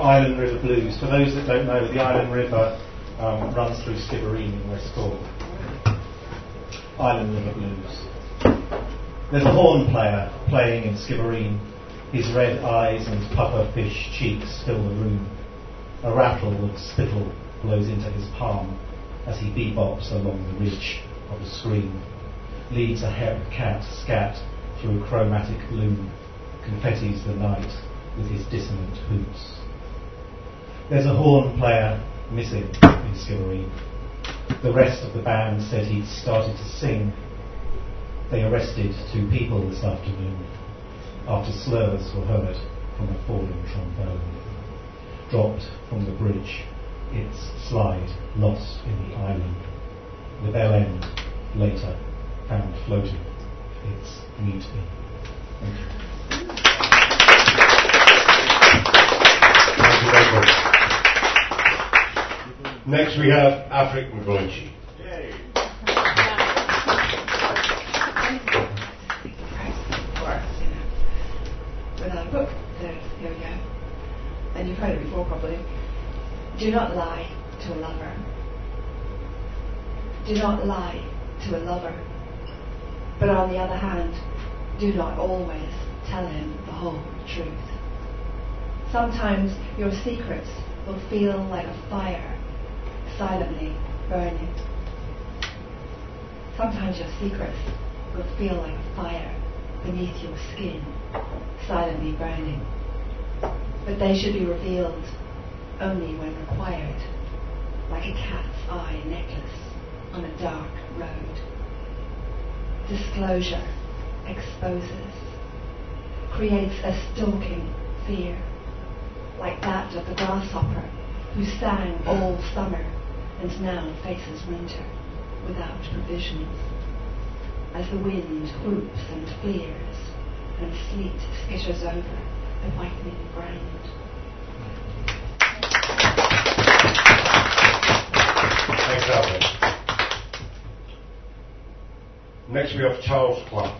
Island River Blues. For those that don't know, the Island River runs through Skibbereen in West Cork. Island River Blues. There's a horn player playing in Skibbereen. His red eyes and pufferfish cheeks fill the room. A rattle of spittle blows into his palm as he bebops along the ridge of the screen. Leads a haired cat scat through a chromatic loom. Confettis the night with his dissonant hoots. There's a horn player missing in Skibbereen. The rest of the band said he'd started to sing. They arrested 2 people this afternoon after slurs were heard from a fallen trombone. Dropped from the bridge, its slide lost in the island. The bell end, later, found floating. It's mutiny. Thank you. Thank you very much. Next we have Afric McGloinchie. Without a book, there, here we go. And you've heard it before probably. Do not lie to a lover. Do not lie to a lover. But on the other hand, do not always tell him the whole truth. Sometimes your secrets will feel like a fire silently burning. Sometimes your secrets will feel like a fire beneath your skin, silently burning. But they should be revealed only when required, like a cat's eye necklace on a dark road. Disclosure exposes, creates a stalking fear, like that of the grasshopper who sang all summer and now faces winter without provisions. As the wind whoops and fleers and sleet skitters over the whitening ground. Thanks, Albert. Next we have Charles Clark.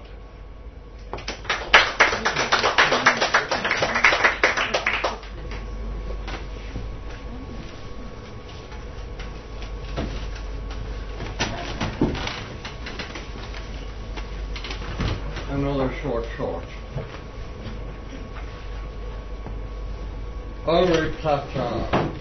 Another short. Henri Platard.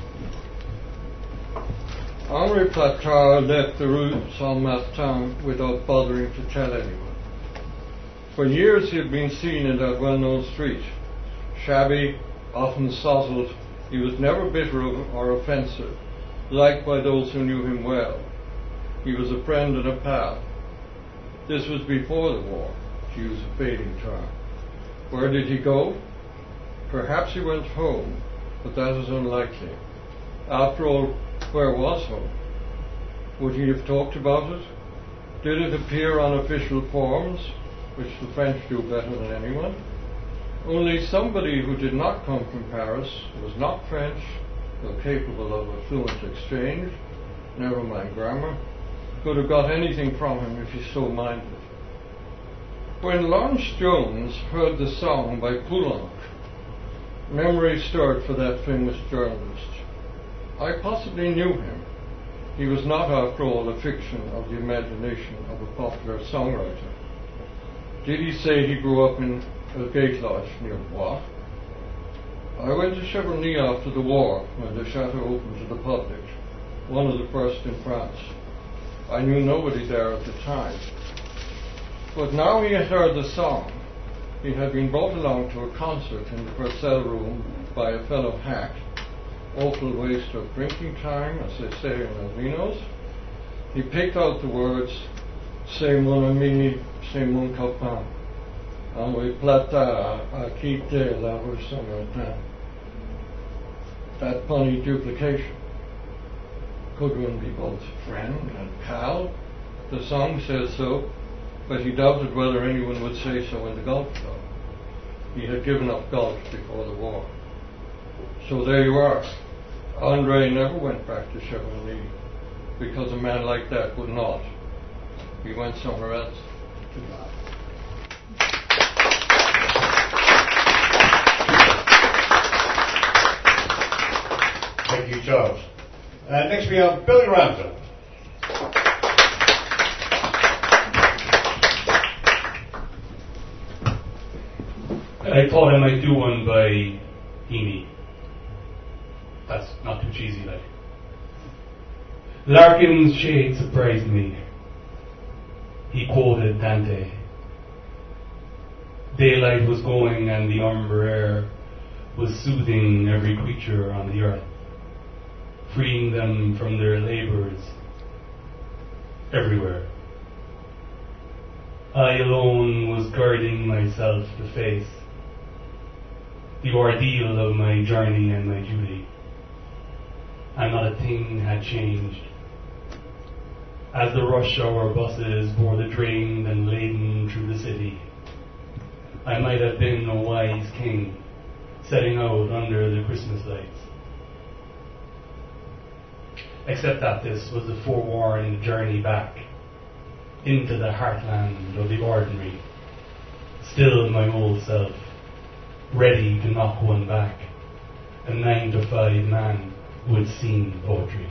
Henri Platard left the Rue Saint-Martin without bothering to tell anyone. For years he had been seen in that well-known street. Shabby, often sozzled, he was never bitter or offensive, liked by those who knew him well. He was a friend and a pal. This was before the war, to use a fading term. Where did he go? Perhaps he went home, but that is unlikely. After all, where was home? Would he have talked about it? Did it appear on official forms, which the French do better than anyone? Only somebody who did not come from Paris, was not French, though capable of a fluent exchange, never mind grammar, could have got anything from him if he so minded. When Lawrence Jones heard the song by Poulenc, memory stirred for that famous journalist. I possibly knew him. He was not, after all, a fiction of the imagination of a popular songwriter. Did he say he grew up in a gate lodge near Blois? I went to Cheverny after the war, when the chateau opened to the public, one of the first in France. I knew nobody there at the time. But now he had heard the song. He had been brought along to a concert in the Purcell room by a fellow hack. Awful waste of drinking time, as they say in Alvinos. He picked out the words, C'est mon ami, c'est mon copain. Henri Platard a quitté la rue Saint-Martin. That punny duplication. Could one be both friend and pal? The song says so, but he doubted whether anyone would say so in the golf club. He had given up golf before the war. So there you are. Andre never went back to Cheverny, because a man like that would not. He went somewhere else to die. Thank you, Charles. Next we have Billy Ramsden. I thought I might do one by Heaney. That's not too cheesy, like. Larkin's shade surprised me. He quoted Dante. Daylight was going and the umber air was soothing every creature on the earth, freeing them from their labors everywhere. I alone was guarding myself to face the ordeal of my journey and my duty, and not a thing had changed. As the rush hour buses bore the drained and laden through the city, I might have been a wise king setting out under the Christmas lights. Except that this was a forewarned journey back into the heartland of the ordinary, still my old self, ready to knock one back, a 9-to-5 man who had seen poetry.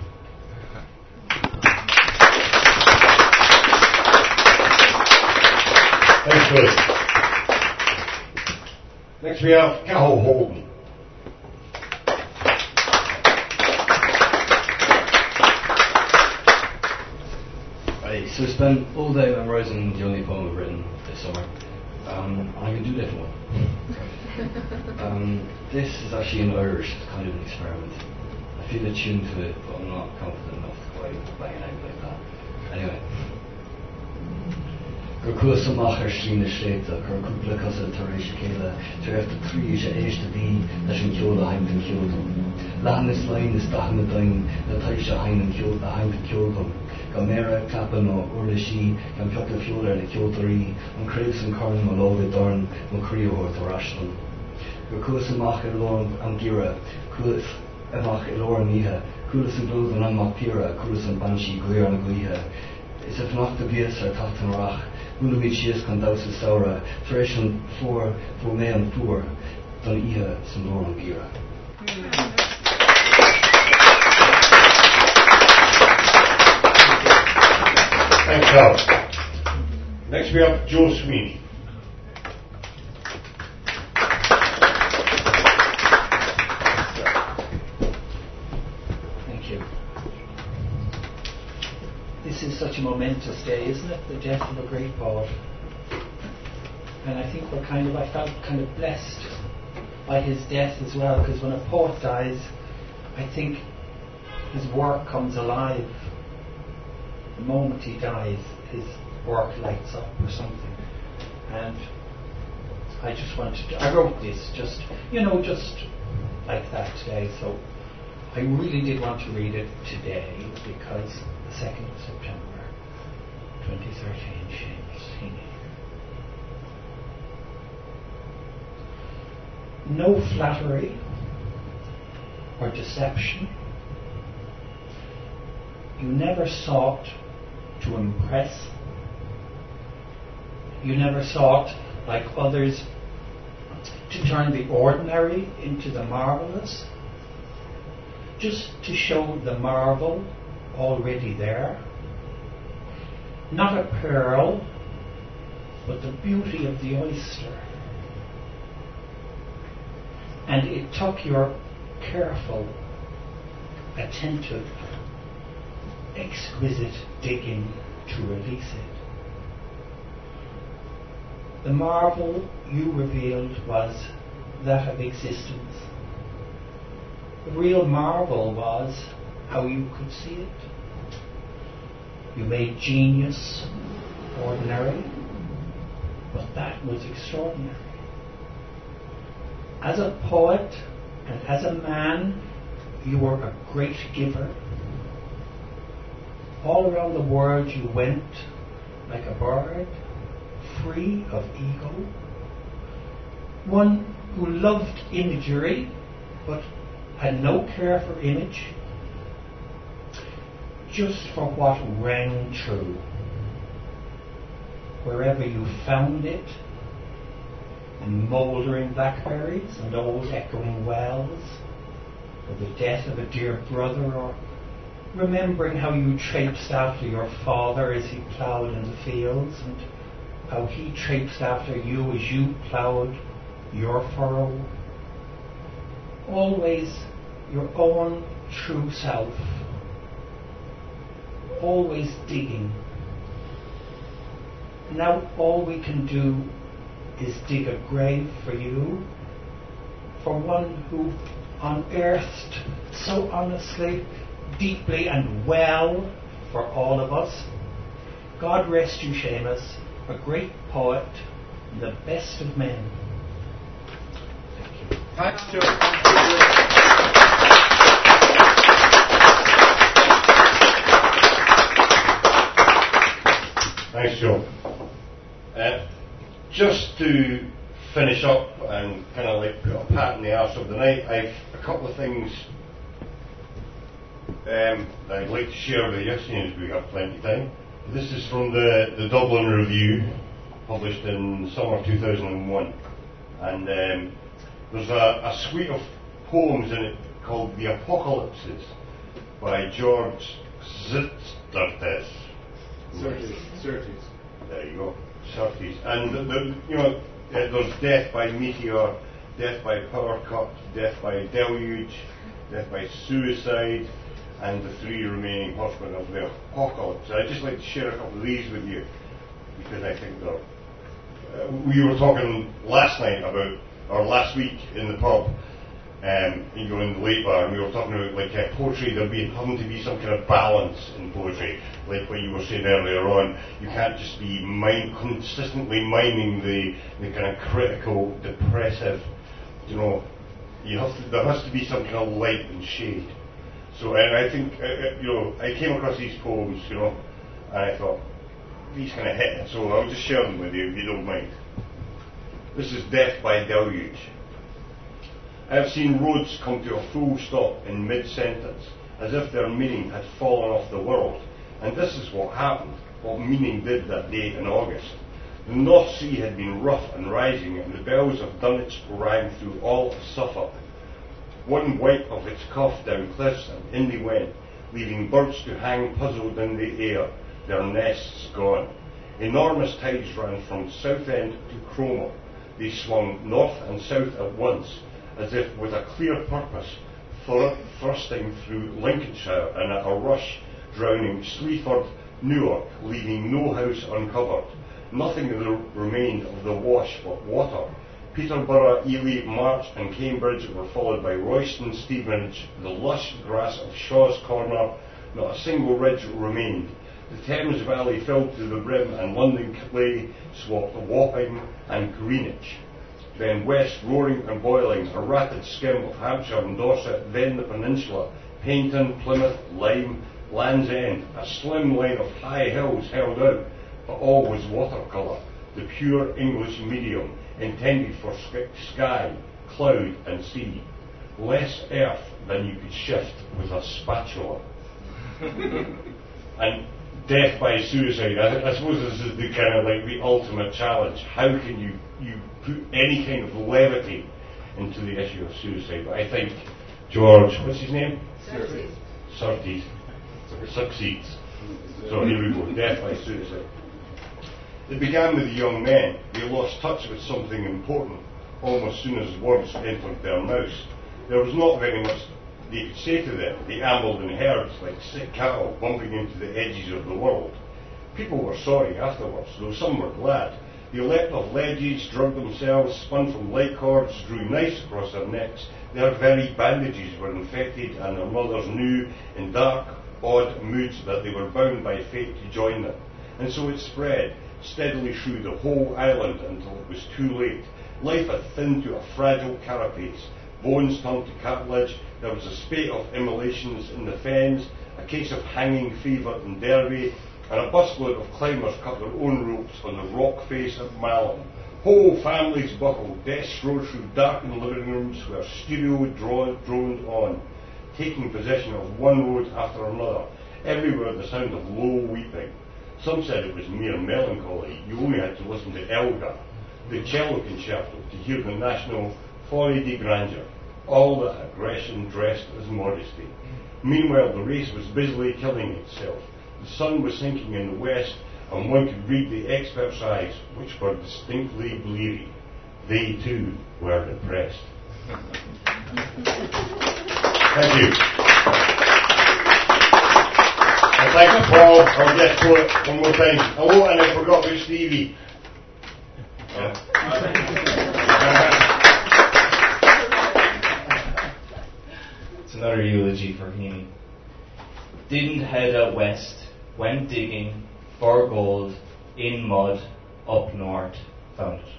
Thanks, Billy. Next we have Cahill Holden. Right, so I spent all day memorising the only poem I've written this summer. I'm going to do a different one. This is actually in Irish, it's kind of an experiment. I feel attuned to it, but I'm not confident enough to quite bang it out like that. Anyway. Gur cuas amach slína sléite, gur cúpla casa tar éis céile, tar eftir trí sé éiste dí leis an ceola haim den ceoltam. Lehan is lein is dachan na dain, na taid se haim den ceoltam. Ga mera clapa nó urla sí, gan peachta fiol ar na ceoltarí, an craibh san carn má lóga darn, má críohort ar aslan. Gur cuas amach lorn an gira, cuas amach lorn ihe, cuas an glódan an mach pira, cuas an banshee guir na guihe. Is a fnacht a bias ar tatan rach, Ulamid sias kan dausa saura, fresh an for me an for, dan ihe san lor an gira. Thanks, Charles. Next we have Joe Sweeney. Thank you. This is such a momentous day, isn't it? The death of a great poet. And I think I felt kind of blessed by his death as well, because when a poet dies, I think his work comes alive. The moment he dies, his work lights up or something. And I wrote this just like that today, so I really did want to read it today because the 2nd of September 2013, Seamus Heaney. No flattery or deception. You never sought to impress. You never sought, like others, to turn the ordinary into the marvelous, just to show the marvel already there. Not a pearl, but the beauty of the oyster. And it took your careful, attentive, exquisite digging to release it. The marvel you revealed was that of existence. The real marvel was how you could see it. You made genius ordinary, but that was extraordinary. As a poet and as a man, you were a great giver. All around the world you went like a bird, free of ego. One who loved imagery, but had no care for image, just for what rang true. Wherever you found it, in mouldering blackberries and old echoing wells, or the death of a dear brother, or remembering how you traipsed after your father as he ploughed in the fields, and how he traipsed after you as you ploughed your furrow. Always your own true self, always digging. Now all we can do is dig a grave for you, for one who unearthed so honestly, deeply and well for all of us. God rest you, Seamus, a great poet, and the best of men. Thank you. Thanks, Joe. Thanks, Joe. Just to finish up and kind of like put a pat in the arse of the night, I've a couple of things that I'd like to share with you, seeing as we have plenty of time. This is from the Dublin Review, published in summer 2001, and there's a suite of poems in it called The Apocalypses by George Certes. There you go, Certes. And there's death by meteor, death by power cut, death by deluge, death by suicide, and the three remaining horsemen of the apocalypse. I'd just like to share a couple of these with you, because I think they're... we were talking last week in the pub, in the late bar, and we were talking about poetry, having to be some kind of balance in poetry, like what you were saying earlier on. You can't just be consistently miming the kind of critical, depressive, there has to be some kind of light and shade. So, and I think, I came across these poems, and I thought, these kind of hit, so I'll just share them with you if you don't mind. This is Death by Deluge. I have seen roads come to a full stop in mid-sentence, as if their meaning had fallen off the world. And this is what happened, what meaning did that day in August. The North Sea had been rough and rising, and the bells of Dunwich rang through all of Suffolk. One wipe of its cough down cliffs, and in they went, leaving birds to hang puzzled in the air, their nests gone. Enormous tides ran from Southend to Cromer. They swung north and south at once, as if with a clear purpose, thrusting through Lincolnshire and at a rush, drowning Sleaford, Newark, leaving no house uncovered. Nothing remained of the wash but water. Peterborough, Ely, March and Cambridge were followed by Royston, Stevenage, the lush grass of Shaw's Corner. Not a single ridge remained. The Thames Valley filled to the brim, and London Clay swapped Wapping and Greenwich. Then west, roaring and boiling, a rapid skim of Hampshire and Dorset, then the peninsula, Paignton, Plymouth, Lyme, Land's End. A slim line of high hills held out, but all was watercolour, the pure English medium, intended for sky, cloud and sea. Less earth than you could shift with a spatula. And death by suicide, I suppose this is the kind of the ultimate challenge. How can you put any kind of levity into the issue of suicide? But I think George, what's his name? Certes succeeds. So here we go, death by suicide. It began with the young men. They lost touch with something important almost soon as words entered their mouths. There was not very much they could say to them. They ambled in herds like sick cattle bumping into the edges of the world. People were sorry afterwards, though some were glad. They leapt off ledges, drugged themselves, spun from light cords, drew knives across their necks. Their very bandages were infected, and their mothers knew in dark, odd moods that they were bound by fate to join them. And so it spread steadily through the whole island until it was too late. Life had thinned to a fragile carapace. Bones turned to cartilage. There was a spate of immolations in the fens, a case of hanging fever in Derby, and a busload of climbers cut their own ropes on the rock face of Malham. Whole families buckled, deaths rode through darkened living rooms where stereo droned on, taking possession of one road after another, everywhere the sound of low weeping. Some said it was mere melancholy. You only had to listen to Elgar, the cello concerto, to hear the national folie de grandeur. all that aggression dressed as modesty. Meanwhile, the race was busily killing itself. The sun was sinking in the west, and one could read the experts' eyes, which were distinctly bleary. They, too, were depressed. Thank you. I'd like to Paul, our guest poet, one more time. Hello, and I forgot about Stevie. It's another eulogy for Heaney. Didn't head out west, went digging for gold, in mud, up north, found it.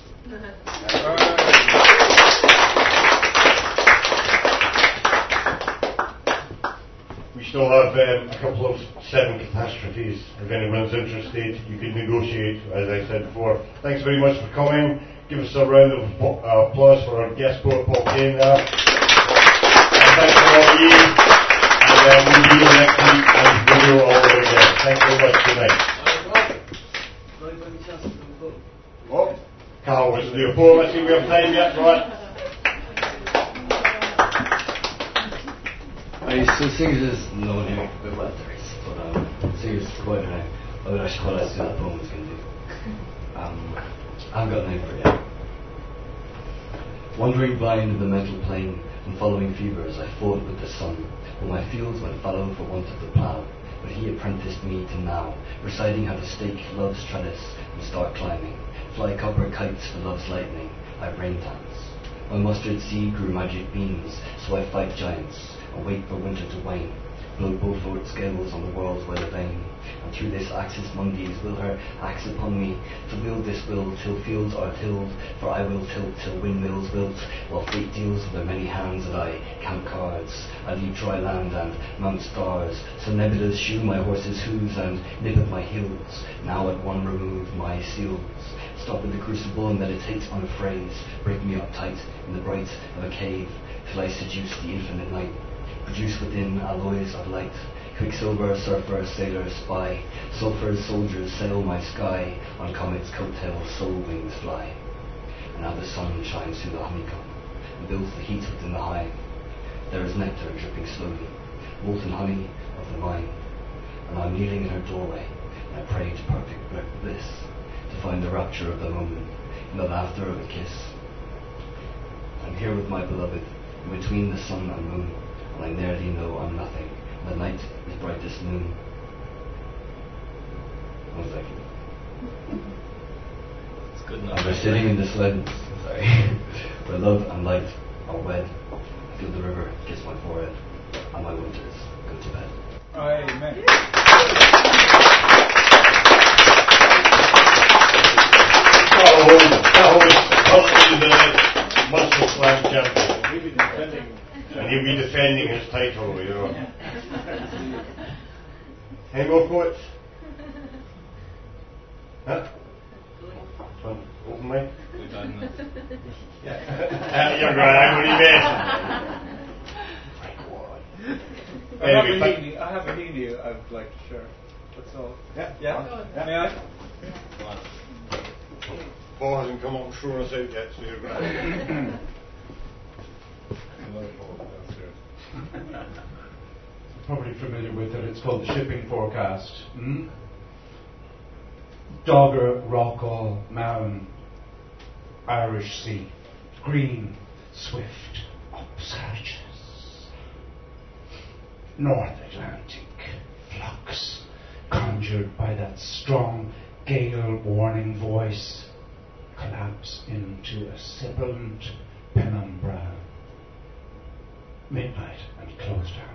We still have a couple of 7 catastrophes. If anyone's interested, you can negotiate, as I said before. Thanks very much for coming. Give us a round of applause for our guest poet, Paul Kane there. And thanks for all of you. And we'll be here next week and we'll do it all over again. Thanks very much. Good night. Oh, Carl wants to do a poem. I think we have time yet, right? I sing this no name with letters, but sing this quite I would actually call it the poem is going to do. I've got a name for you. Wandering blind in the mental plane and following fevers, I fought with the sun, while my fields went fallow for want of the plough. But he apprenticed me to now, reciting how to stake love's trellis and start climbing, fly copper kites for love's lightning, I rain dance. My mustard seed grew magic beams, so I fight giants, and wait for winter to wane, blow Beaufort scales on the world's weather vane, and through this axis Mondays will her axe upon me, to wield this will till fields are tilled, for I will tilt till windmills wilt, while fate deals with her many hands that I count cards, I leave dry land and mount stars, so nebulas shew my horse's hooves and nip at my heels, now at one remove my seals, stop in the crucible and meditate on a phrase, break me up tight in the bright of a cave, till I seduce the infinite night, produce within alloys of light, quicksilver, surfer, sailor, spy, sulphur's soldiers sail my sky, on comets' coattails soul wings fly. And now the sun shines through the honeycomb, and builds the heat within the hive. There is nectar dripping slowly, molten honey of the vine, and I'm kneeling in her doorway, and I pray to perfect bliss, to find the rapture of the moment, in the laughter of a kiss. I'm here with my beloved, in between the sun and moon, and I nearly know I'm nothing. The night is brightest noon. 1 second. It's good enough. We're sitting in the sled, sorry, where love and light are wed. I feel the river kiss my forehead, and my winters go to bed. Amen. Carl is currently the Munster Slam champion. And he'll be defending his title, you know. Any more poets? Huh? Open mic? You're right, I'm only messing. I have a Heaney I'd like to share. That's all. Yeah. May I? Paul hasn't come up and thrown us out yet, so you're right. Probably familiar with it. It's called the Shipping Forecast. Dogger, Rockall, Mountain, Irish Sea, green, swift upsurges. North Atlantic flux, conjured by that strong gale warning voice, collapse into a sibilant penumbra. Midnight and close down.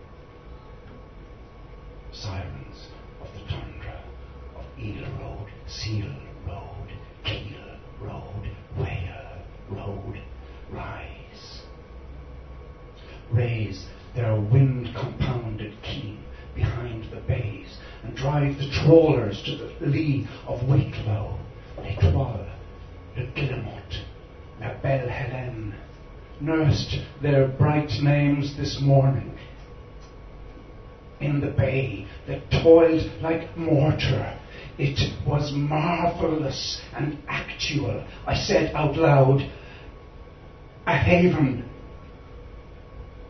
Sirens of the tundra, of Eel Road, Seal Road, Keel Road, Whale Road, rise. Raise their wind-compounded keel behind the bays and drive the trawlers to the lee of Wicklow, L'Etoile, Le Guillemot, La Belle Helene, nursed their bright names this morning. In the bay that toiled like mortar, it was marvellous and actual. I said out loud, a haven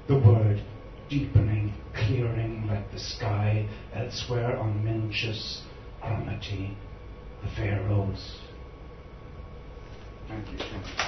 the word deepening, clearing like the sky elsewhere on Minchus, Chromati, the fair rose. Thank you.